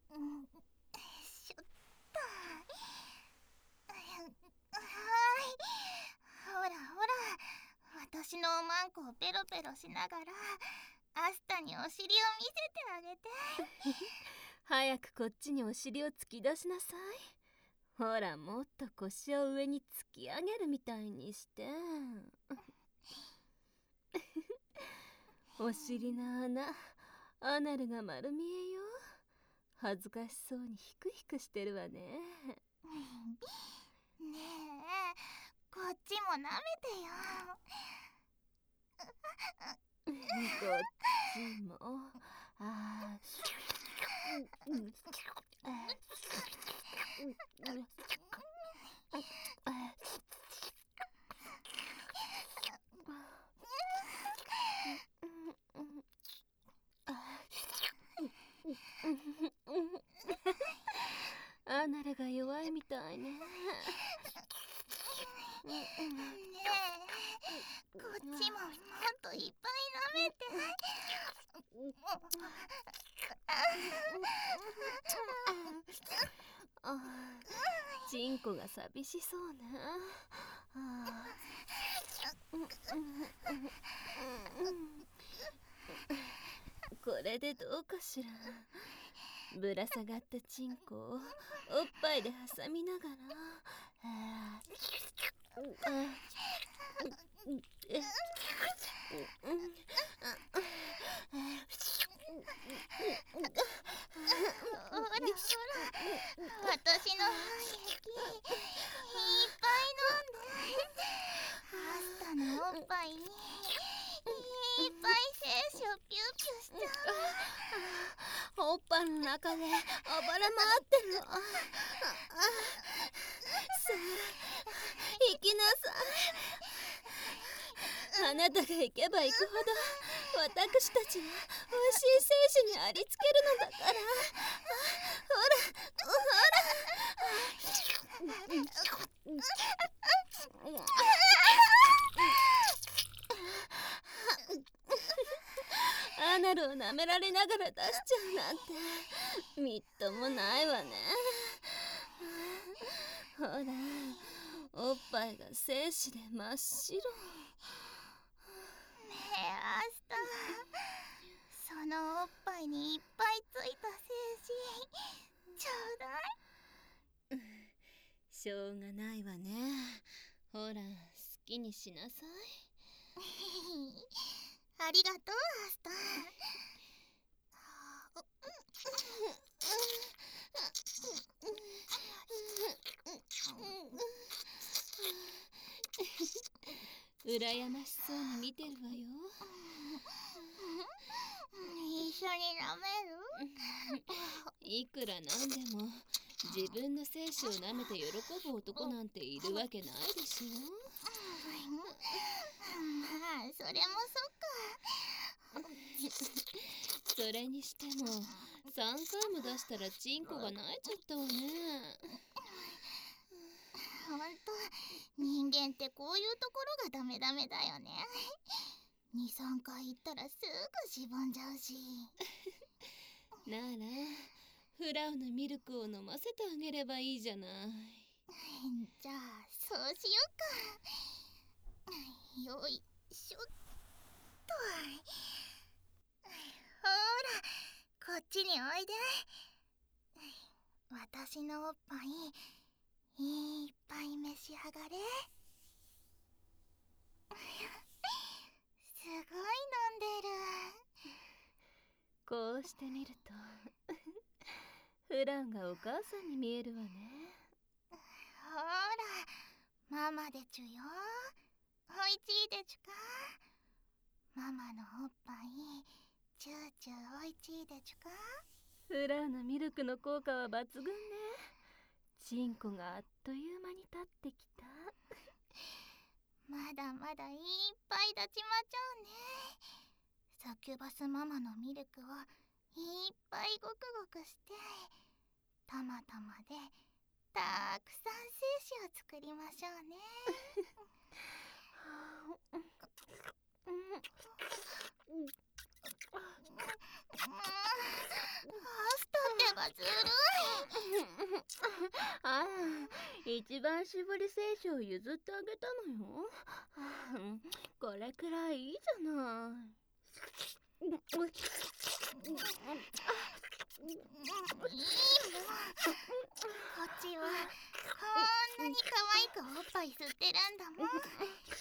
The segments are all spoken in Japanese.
しょった。ほらほら、私のおまんこをペロペロしながらアスタにお尻を見せてあげて。 早くこっちにお尻を突き出しなさい。ほら、もっと腰を上に突き上げるみたいにして。お尻の穴、アナルが丸見えよ。恥ずかしそうにヒクヒクしてるわね。 ねえ、こっちも舐めてよ。 こっちも。アナルが弱いみたいね。 ねえ、こっちももっといっぱい舐めて。 チンコが寂しそうね。これでどうかしら。ぶら下がったチンコをおっぱいで挟みながら。 ほらほら、私の肺液いっぱい飲んで。アスタのおっぱいにいっぱい精子をピューピューしちゃおっぱいの中で暴れ回ってるわ。さあ、行きなさい。あなたが行けば行くほど私たちは美味しい精子にありつけるのだから。アナルを舐められながら出しちゃうなんてみっともないわね。ほら、おっぱいが精子で真っ白。 ねえ、アスタ、そのおっぱいにいっぱいついた精子ちょうだい。 しょうがないわね。ほら、好きにしなさい。 ありがとう、アスタ。 羨ましそうに見てるわよ。 一緒に舐める？ いくらなんでも自分の精子を舐めて喜ぶ男なんているわけないでしょ。 まあ、それもそっか。 それにしても3回も出したらチンコが泣いちゃったわね。 ほんと、人間ってこういうところがダメだよね。2、3回言ったらすぐしぼんじゃうし。 ならフラウのミルクを飲ませてあげればいいじゃない。 じゃあそうしようか。よいしょっと。ほら、こっちにおいで。私のおっぱいいっぱい召し上がれ。すごい飲んでる。 こうしてみるとフラウがお母さんに見えるわね。 ほら、ママでちゅよ。おいちいでちゅか。ママのおっぱいチューチューおいちいでちゅか。 フラウのミルクの効果は抜群ね。チンコがあっという間に立ってきた。 まだまだいっぱい立ちまちょうね。サキュバスママのミルクをいっぱいごくごくして、たまたまでたくさん精子を作りましょうね。アスタってばずるあら、一番搾り聖書を譲ってあげたのよ。これくらいいいじゃない。 いいもん、こっちはこんなに可愛くおっぱい吸ってるんだもんね。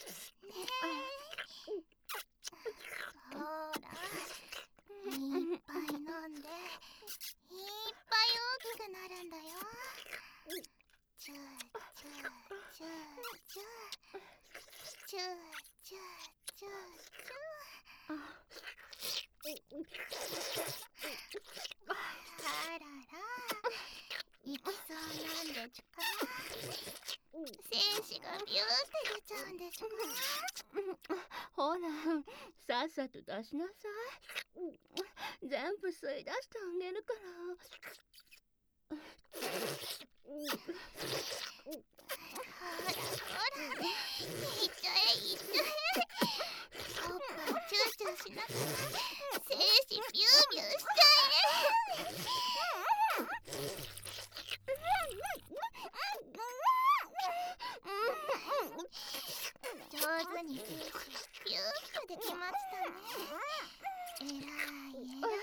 ほら、いっぱい飲んでいっぱい大きくなるんだよ。チューチューチューチューチューチューチューチュー。あらら、行きそうなんでちゅか。精子がビューって出ちゃうんでちゅか。 ほら、さっさと出しなさい。全部吸い出してあげるから。 ほらほら、いっちゃえいっちゃえ。おっぱいチューチューしながら精子ビュービューしちゃえ。上手に精子ビュービューできましたね。えらいえらい。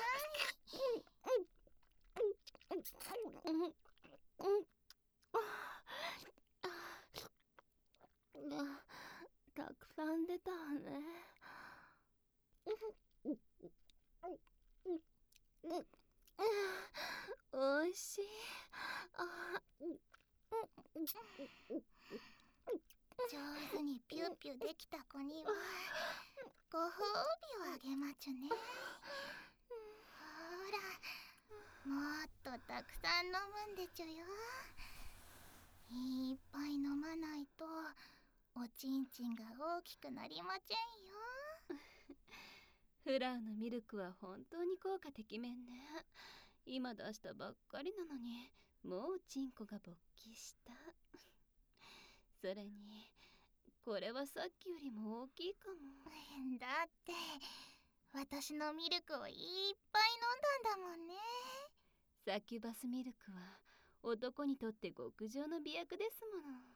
たくさん出たわね。おいしい。 上手にピューピューできた子にはご褒美をあげまちゅね。ほら、もっとたくさん飲むんでちゅよ。いっぱい飲まないとおちんちんが大きくなりませんよ。 フラウのミルクは本当に効果てきめんね。今出したばっかりなのにもうチンコが勃起した。それにこれはさっきよりも大きいかも。 だって私のミルクをいっぱい飲んだんだもんね。 サキュバスミルクは男にとって極上の美薬ですもの。